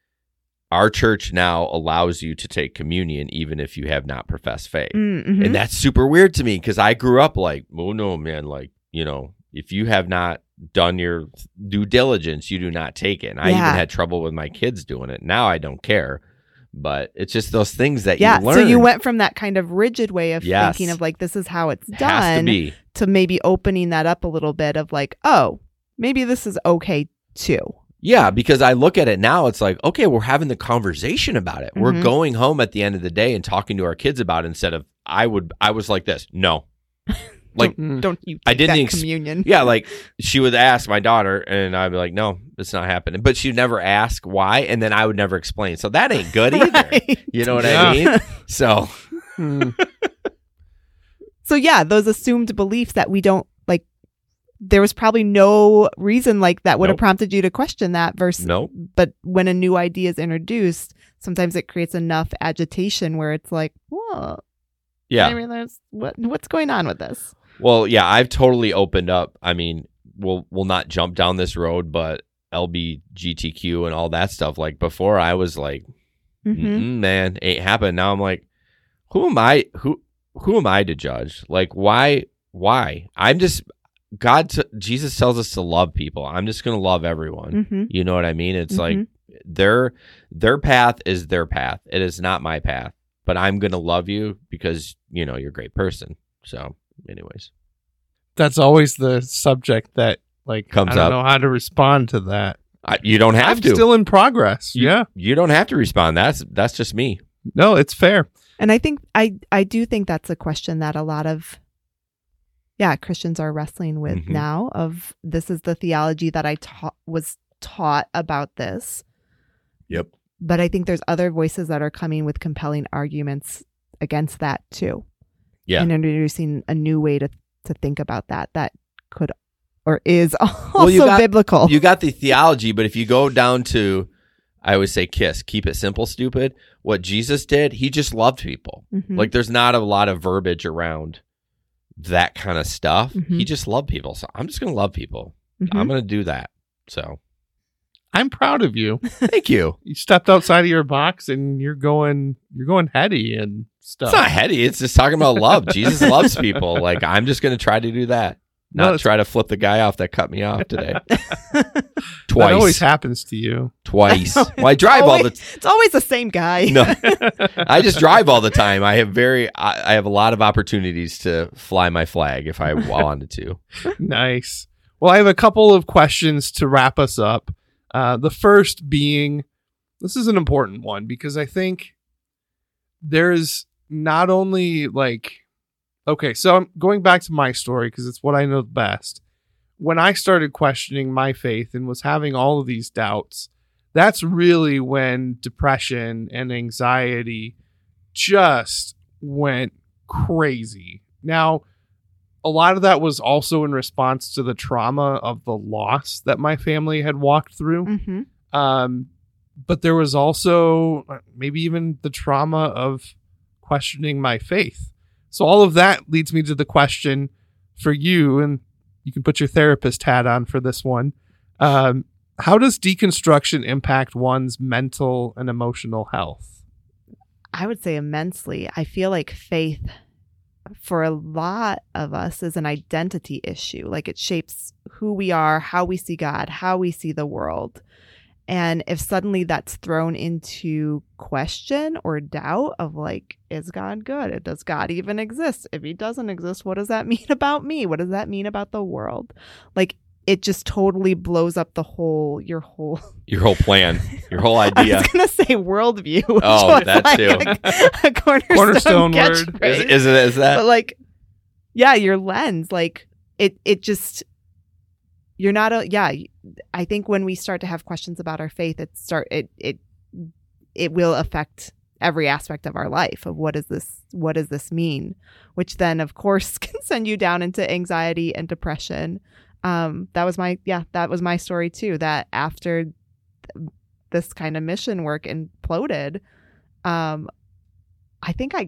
Our church now allows you to take communion even if you have not professed faith. And that's super weird to me because I grew up like, oh no, man, like, if you have not done your due diligence, you do not take it. And I even had trouble with my kids doing it. Now I don't care. But it's just those things that you learn. So you went from that kind of rigid way of thinking of like, this is how it's done to maybe opening that up a little bit of like, oh, maybe this is okay too. Yeah, because I look at it now, it's like, okay, we're having the conversation about it. We're going home at the end of the day and talking to our kids about it instead of I was like this. No. Like don't you take I didn't that communion. Yeah, like she would ask my daughter and I'd be like, no, it's not happening. But she'd never ask why, and then I would never explain. So that ain't good either. Right. You know what I mean? So So yeah, those assumed beliefs that we don't like there was probably no reason like that would have Nope. prompted you to question that versus Nope. but when a new idea is introduced, sometimes it creates enough agitation where it's like, whoa, Yeah. I realize what's going on with this. Well, yeah, I've totally opened up. I mean, we'll not jump down this road, but LBGTQ and all that stuff. Like before, I was like, Mm-hmm. man, ain't happened. Now I'm like, who am I? Who am I to judge? Like, why? I'm just Jesus tells us to love people. I'm just gonna love everyone. Mm-hmm. You know what I mean? It's like Mhm. their path is their path. It is not my path. But I'm gonna love you because you're a great person. So, anyways. That's always the subject that like Comes I don't up. know how to respond to that. You don't have I'm to. still in progress. Yeah. You don't have to respond. That's just me. No, it's fair. And I think I do think that's a question that a lot of Christians are wrestling with Mhm. now. Of this is the theology that I was taught about this. Yep. But I think there's other voices that are coming with compelling arguments against that too. Yeah. And introducing a new way to think about that could or is also biblical. You got the theology, but if you go down to, I always say KISS, keep it simple, stupid. What Jesus did, he just loved people. Mhm. Like there's not a lot of verbiage around that kind of stuff. Mhm. He just loved people. So I'm just going to love people. Mhm. I'm going to do that. So I'm proud of you. thank you. You stepped outside of your box and you're going heady and stuff. It's not heady. It's just talking about love. Jesus loves people. Like I'm just going to try to do that. No, Not it's- try to flip the guy off that cut me off today. That Twice. always happens to you. Twice. Well, I drive all the It's always the same guy. No, I just drive all the time. I have a lot of opportunities to fly my flag if I wanted to. Nice. Well, I have a couple of questions to wrap us up. The first being, this is an important one because I think there's not only like, okay, so I'm going back to my story because it's what I know best. When I started questioning my faith and was having all of these doubts, that's really when depression and anxiety just went crazy. Now, a lot of that was also in response to the trauma of the loss that my family had walked through. Mm-hmm. But there was also maybe even the trauma of questioning my faith. So all of that leads me to the question for you, and you can put your therapist hat on for this one. How does deconstruction impact one's mental and emotional health? I would say immensely. I feel like faith for a lot of us is an identity issue. Like it shapes who we are, how we see God, how we see the world. And if suddenly that's thrown into question or doubt of like, is God good? Does God even exist? If he doesn't exist, what does that mean about me? What does that mean about the world? Like it just totally blows up your whole plan, your whole I idea. was gonna say worldview. which Oh, was that like too. A Cornerstone word. catchphrase. Is that? But like, yeah, your lens, like it just, you're not I think when we start to have questions about our faith, it will affect every aspect of our life of what does this mean, which then of course can send you down into anxiety and depression. That was my story too, that after this kind of mission work imploded, I think I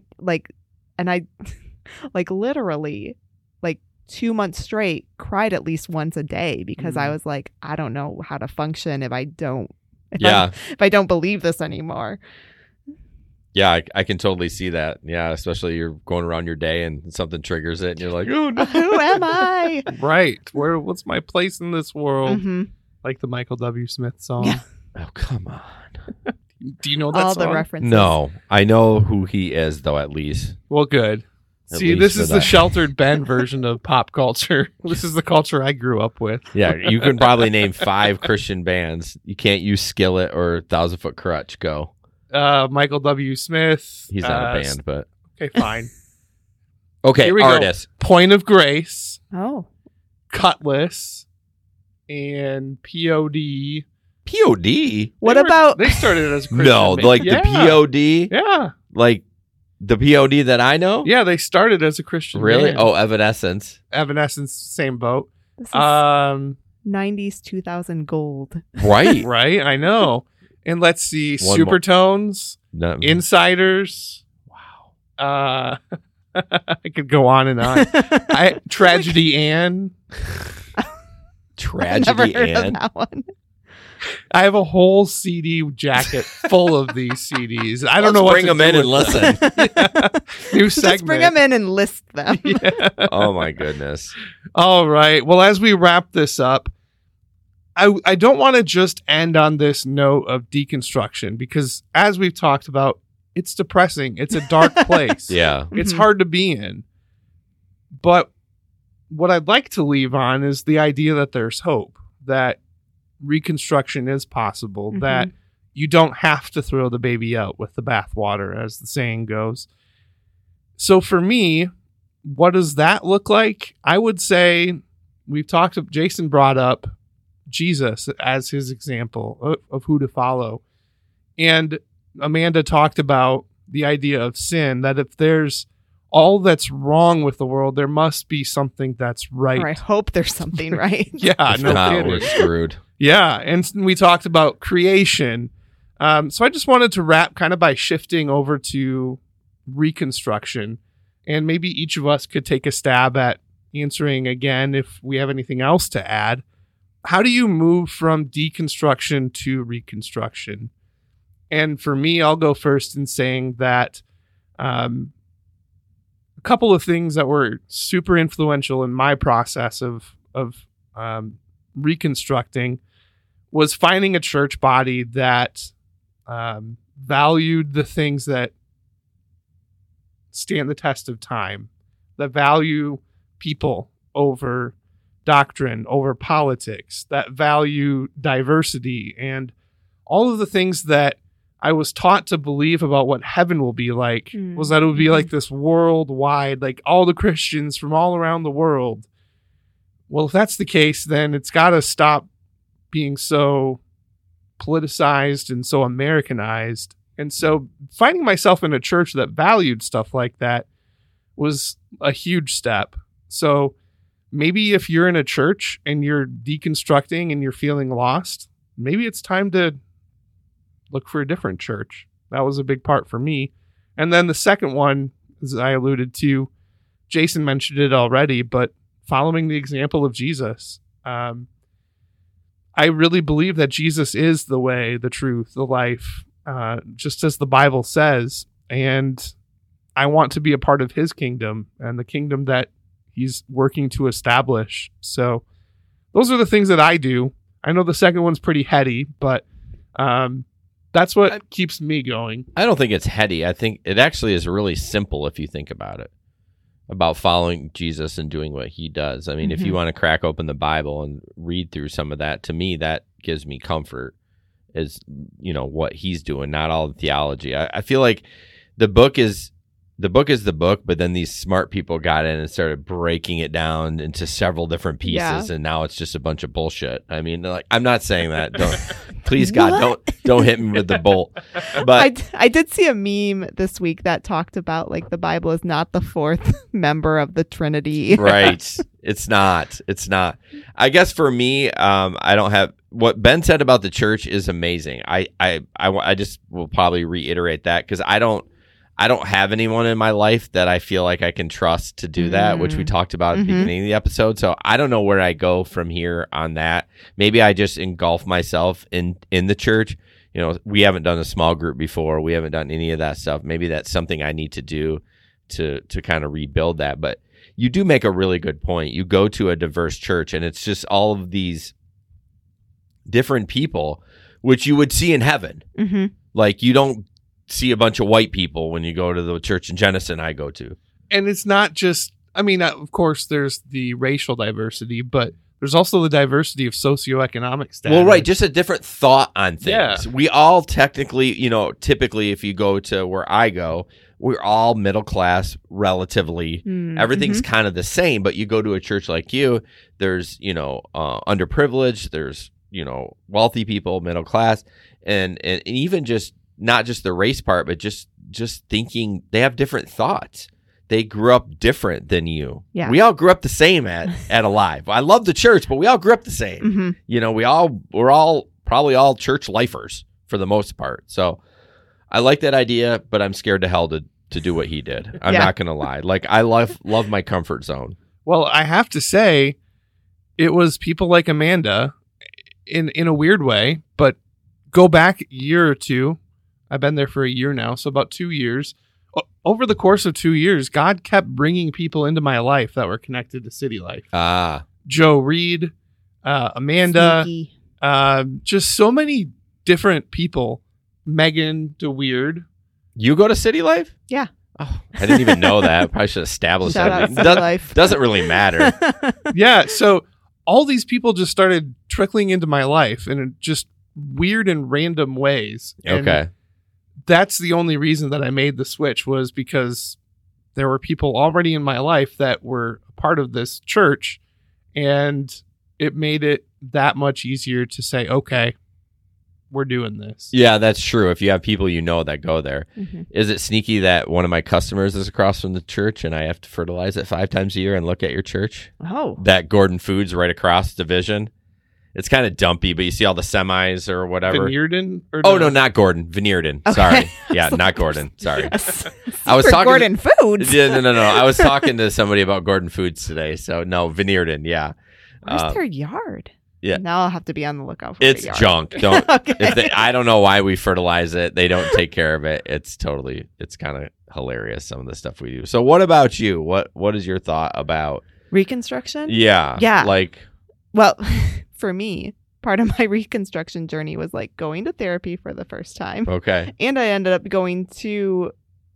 literally 2 months straight cried at least once a day because I was like, I don't know how to function if I don't believe this anymore. Yeah, I can totally see that. Yeah, especially you're going around your day and something triggers it and you're like, oh no. Who am I? Right. What's my place in this world? Mm-hmm. Like the Michael W. Smith song. Yeah. Oh, come on. Do you know that All song? the references. No, I know who he is though, at least. Well, good. At See, least this for is the that. sheltered Ben version of pop culture. This is the culture I grew up with. Yeah, you can probably name 5 Christian bands. You can't use Skillet or 1,000 Foot Crutch. Go. Michael W. Smith. He's not a band, but Okay, fine. okay. Here we go. Artist. Point of Grace, Oh. Cutlass, and POD. POD. What They about started as Christian No, band. like Yeah. the POD, Yeah, like the POD that I know. yeah. They started as a Christian. Really? band. Oh, Evanescence. Evanescence, same boat. This is 90s 2000 gold. Right. Right, I know. And let's see, One more. Supertones, No, Insiders. Wow. I could go on and on. Tragedy Ann. I've never Tragedy heard of Ann. that one. I have a whole CD jacket full of these CDs. I don't Let's know what bring to them do in and with listen. them. New segment. Just bring them in and list them. Yeah. Oh my goodness. All right. Well, as we wrap this up, I don't want to just end on this note of deconstruction because, as we've talked about, it's depressing. It's a dark place. Yeah. It's Mhm. hard to be in. But what I'd like to leave on is the idea that there's hope, that reconstruction is possible, Mhm. that you don't have to throw the baby out with the bathwater, as the saying goes. So for me, what does that look like? I would say Jason brought up Jesus as his example of who to follow. And Amanda talked about the idea of sin, that if there's all that's wrong with the world, there must be something that's right. Or I hope there's something right. Yeah, If no not, kidding. we're screwed. Yeah, and we talked about creation. So I just wanted to wrap kind of by shifting over to reconstruction. And maybe each of us could take a stab at answering again if we have anything else to add. How do you move from deconstruction to reconstruction? And for me, I'll go first in saying that a couple of things that were super influential in my process of reconstructing was finding a church body that valued the things that stand the test of time, that value people over doctrine, over politics, that value diversity, and all of the things that I was taught to believe about what heaven will be like was that it would be like this worldwide, like all the Christians from all around the world. Well, if that's the case, then it's got to stop being so politicized and so Americanized. And so finding myself in a church that valued stuff like that was a huge step. So maybe if you're in a church and you're deconstructing and you're feeling lost, maybe it's time to look for a different church. That was a big part for me. And then the second one, as I alluded to, Jason mentioned it already, but following the example of Jesus. I really believe that Jesus is the way, the truth, the life, just as the Bible says. And I want to be a part of his kingdom and the kingdom that he's working to establish. So those are the things that I do. I know the second one's pretty heady, but that's what keeps me going. I don't think it's heady. I think it actually is really simple if you think about it, about following Jesus and doing what he does. I mean, if you want to crack open the Bible and read through some of that, to me, that gives me comfort, is, you know, what he's doing, not all the theology. I feel like the book is the book, but then these smart people got in and started breaking it down into several different pieces, and now it's just a bunch of bullshit. I mean, like, I'm not saying that. Don't, please God, don't hit me with the bolt. But I did see a meme this week that talked about, like, the Bible is not the fourth member of the Trinity. Right. It's not. I guess for me, I don't have, what Ben said about the church is amazing. I just will probably reiterate that, because I don't have anyone in my life that I feel like I can trust to do that, which we talked about at the beginning of the episode. So I don't know where I go from here on that. Maybe I just engulf myself in the church. You know, we haven't done a small group before. We haven't done any of that stuff. Maybe that's something I need to do to kind of rebuild that. But you do make a really good point. You go to a diverse church and it's just all of these different people, which you would see in heaven. Like, you don't see a bunch of white people when you go to the church in Jenison I go to. And it's not just, I mean, of course, there's the racial diversity, but there's also the diversity of socioeconomic status. Well, right, just a different thought on things. Yeah. We all technically, you know, typically if you go to where I go, we're all middle class relatively. Everything's kind of the same, but you go to a church like you, there's, you know, underprivileged, there's, you know, wealthy people, middle class, and even just not just the race part, but just thinking, they have different thoughts. they grew up different than you. Yeah. We all grew up the same at Alive. I love the church, but we all grew up the same. Mhm. You know, we're all probably all church lifers for the most part. So I like that idea, but I'm scared to hell to do what he did. I'm Yeah. not going to lie. Like, I love my comfort zone. Well, I have to say, it was people like Amanda in a weird way, but go back a year or two. I've been there for a year now, so about 2 years. Over the course of 2 years, God kept bringing people into my life that were connected to City Life. Joe Reed, Amanda, Sneaky. just so many different people. Megan DeWeird. You go to City Life? Yeah. Oh, I didn't even know that. Probably should establish Shout out that. City Does- Life. Doesn't really matter. Yeah, so all these people just started trickling into my life in just weird and random ways. And Okay. that's the only reason that I made the switch, was because there were people already in my life that were a part of this church, and it made it that much easier to say, okay, we're doing this. Yeah, that's true. If you have people you know that go there. Mhm. Is it sneaky that one of my customers is across from the church and I have to fertilize it 5 times a year and look at your church? Oh. That Gordon Foods right across division. It's kind of dumpy, but you see all the semis or whatever. Vineyarden? Or Oh, no, not Gordon. Vineyarden. Okay. Sorry. Yeah, not Gordon. Sorry. I was Secret talking Gordon Foods. Yeah, no. I was talking to somebody about Gordon Foods today. So, no, Vineyarden. Yeah. Where's their yard? yeah. Now I'll have to be on the lookout for It's the yard. junk. Don't. Okay. I don't know why we fertilize it. They don't take care of it. It's kind of hilarious, some of the stuff we do. So what about you? What is your thought about? Reconstruction? Yeah. Yeah. Like, Well, for me, part of my reconstruction journey was like going to therapy for the first time. okay. And I ended up going to,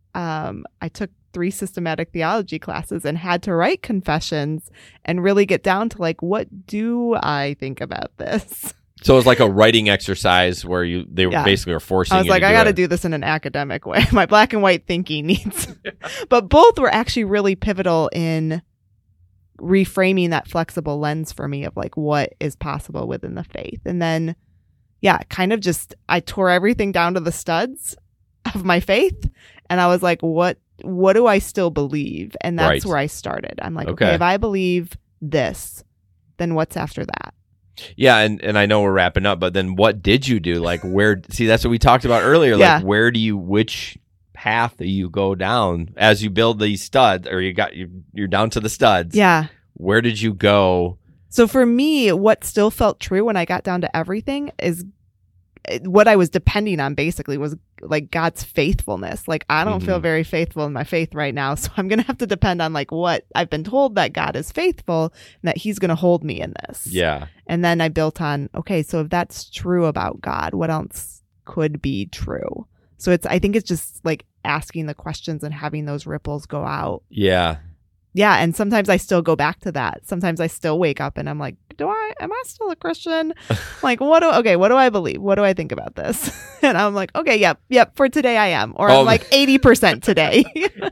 I took 3 systematic theology classes and had to write confessions and really get down to like, what do I think about this? So it was like a writing exercise where they Yeah. basically were forcing I was you like, to I got to it. do this in an academic way. My black and white thinking needs, but both were actually really pivotal in reframing that flexible lens for me of like what is possible within the faith. And then, yeah, kind of just, I tore everything down to the studs of my faith. And I was like, what do I still believe? And that's Right. where I started. I'm like, Okay. okay, if I believe this, then what's after that? Yeah, and I know we're wrapping up, but then what did you do? Like, where? See, that's what we talked about earlier. Yeah. Like, which path do you go down as you build these studs, or you're down to the studs? Yeah. Where did you go? So for me, what still felt true when I got down to everything is what I was depending on basically was like God's faithfulness. Like I don't feel very faithful in my faith right now. So I'm going to have to depend on like what I've been told, that God is faithful and that he's going to hold me in this. Yeah. And then I built on, okay, so if that's true about God, what else could be true? So I think it's just like asking the questions and having those ripples go out. Yeah. Yeah, and sometimes I still go back to that. Sometimes I still wake up and I'm like, am I still a Christian? Like, what do I believe? What do I think about this? And I'm like, okay, yep, for today I am. Or I'm like 80% today.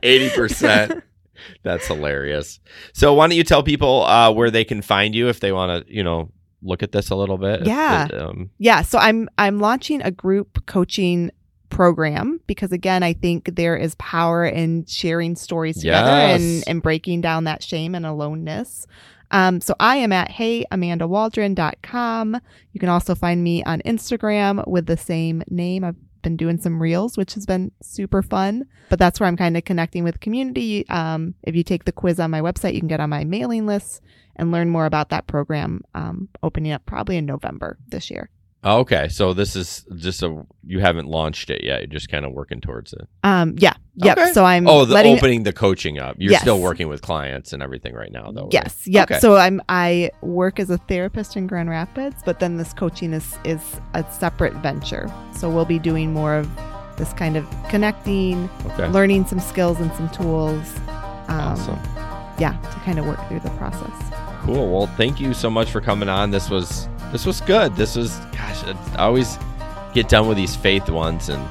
80%. That's hilarious. So why don't you tell people where they can find you if they want to, look at this a little bit? Yeah. Yeah, so I'm launching a group coaching program because again I think there is power in sharing stories together Yes. and breaking down that shame and aloneness. So I am at heyamandawaldron.com. You can also find me on Instagram with the same name. I've been doing some reels, which has been super fun, but that's where I'm kind of connecting with community. If you take the quiz on my website, you can get on my mailing list and learn more about that program, opening up probably in November this year. Okay. So this is just you haven't launched it yet. You're just kind of working towards it. Yeah. Yep. Okay. So I'm opening the coaching up. You're Yes. still working with clients and everything right now, though. right? Yes. Yep. Okay. So I work as a therapist in Grand Rapids, but then this coaching is a separate venture. So we'll be doing more of this kind of connecting, Okay. learning some skills and some tools. Awesome. Yeah, to kind of work through the process. Cool. Well, thank you so much for coming on. This was good. This was, gosh, I always get done with these faith ones and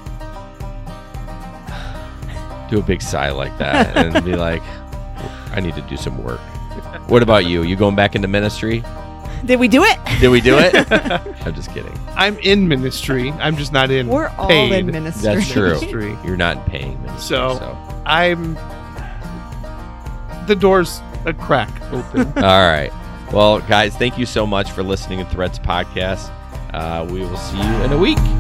do a big sigh like that and be like, I need to do some work. What about you? You going back into ministry? Did we do it? Did we do it? I'm just kidding. I'm in ministry. I'm just not in We're all paid in ministry. That's true. ministry. You're not paying ministry. So I'm the door's a crack open. All right. Well, guys, thank you so much for listening to Threads Podcast. We will see you in a week.